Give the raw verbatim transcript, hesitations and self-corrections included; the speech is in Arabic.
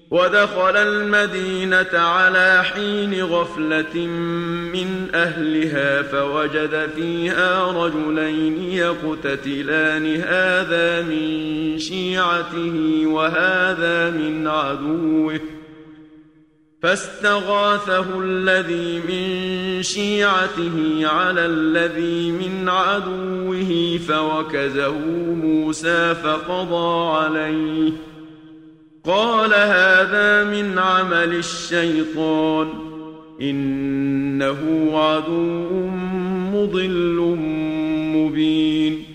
ودخل المدينة على حين غفلة من أهلها فوجد فيها رجلين يقتتلان هذا من شيعته وهذا من عدوه فاستغاثه الذي من شيعته على الذي من عدوه فوكزه موسى فقضى عليه قال هذا من عمل الشيطان إنه عدو مضل مبين.